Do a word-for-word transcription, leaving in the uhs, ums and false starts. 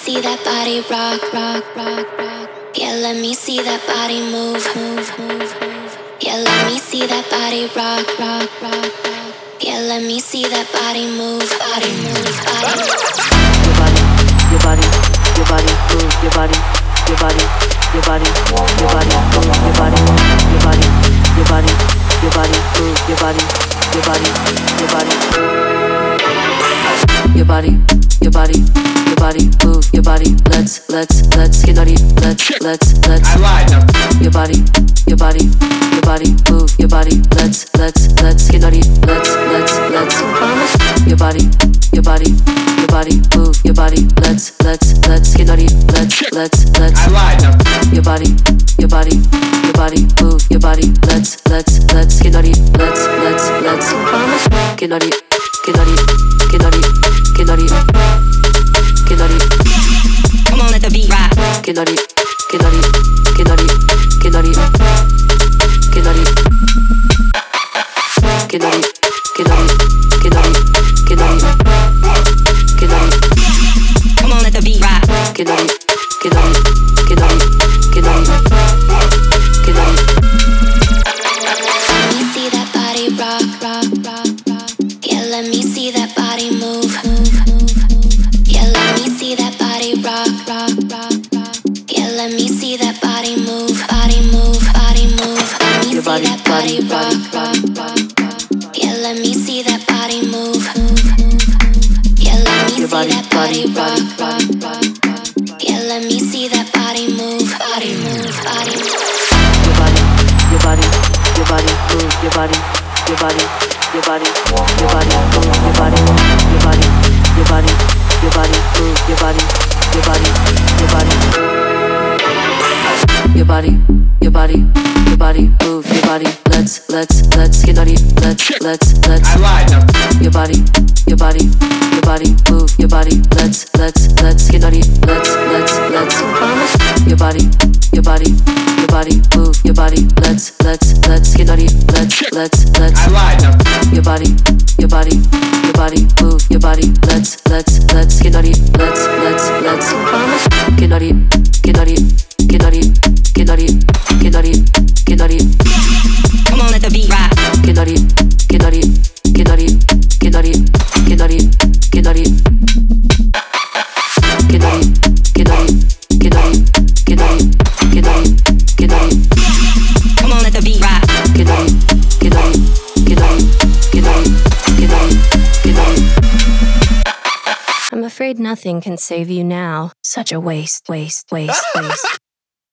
see that body rock, rock, rock, rock. Yeah, let me see that body move, move, move, move. Yeah, let me see that body rock, rock, rock, rock. Yeah, let me see that body move, body move, body move. Your body, your body, your body, move, your body, your body, your body, your body, move, your body, your body, your body, move, your body, your body, your body, your body, your body, your body, move, your body. Let's, let's, let's get naughty. Let's, let's, let's. I lied. Your body, your body, your body, move, your body. Let's, let's, let's get naughty. Let's, let's, let's. Your body, your body, your body, move, your body. Let's, let's, let's get naughty. Let's, let's, let's. I lied. Your body, your body, your body, move, your body. Let's, let's, let's get naughty. Let's, let's, let's. Get naughty, get naughty, get naughty, get naughty, get naughty. Come on, let the beat rock. Get naughty, get naughty, get naughty, get naughty, get naughty, get naughty, get naughty, get naughty, get naughty, get naughty. Come on, let the beat rock. Get naughty, get naughty, get naughty, get naughty, get naughty. Let me see that body rock, rock, rock, rock. Yeah, let me see that body move, move, move, move. Yeah, let me see that body rock, rock, rock, rock. Yeah, let me see that body move, body move, body move. Let me see that body rock, rock, rock, rock. Yeah, let me see that body move, move, move, move. Yeah, let me see that body rock, rock, rock, rock. Yeah, let me see that body move, body move, body move. Your body, your body, move, your body, your body, your body, your body, move, your body, your body, your body, your body, move, your body, your body, your body, your body, your body, your body, move, your body. Let's, let's, let's get naughty. Let's, let's, let's. I lied. Your body, your body, your body, move, your body. Let's, let's, let's get naughty. Let's, let's, let's. Your body, your body, your body, move, your body. Let's, let's, let's get naughty. Let's, let's, let's. I lied. Your body, your body, your body, move, your body. Let's, let's, let's get naughty. Let's, let's, let's. Get naughty, get naughty, get naughty, get naughty, get naughty, get naughty. Come on, let the beat rock. Get naughty, get naughty, get naughty, get naughty, get naughty, get naughty. Get naughty, get naughty, get naughty, get naughty, get naughty, get naughty. Come on, let the beat rock. Get naughty, get naughty, get naughty, get naughty, get naughty, get naughty. I'm afraid nothing can save you now. Such a waste, waste, waste, waste.